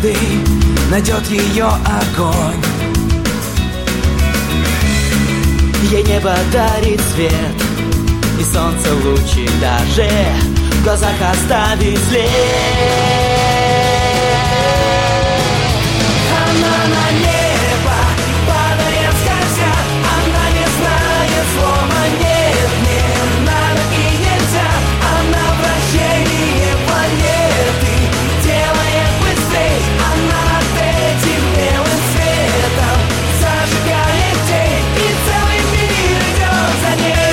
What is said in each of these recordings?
каждый найдет ее огонь. Ей небо дарит свет, и солнце лучи даже в глазах оставит след. Она на небо падает скользя, она не знает слова нет, не надо и нельзя. Она вращение планеты делает быстрей, она над этим белым светом зажигает день, и целый мир идет за ней.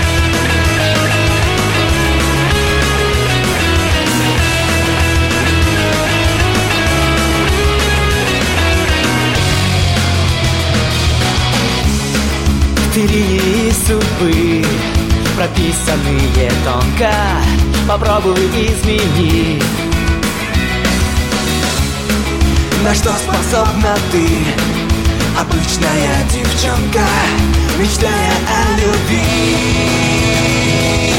Ты линии судьбы, прописанные тонко, попробуй измени. На что способна ты, обычная девчонка, мечтая о любви?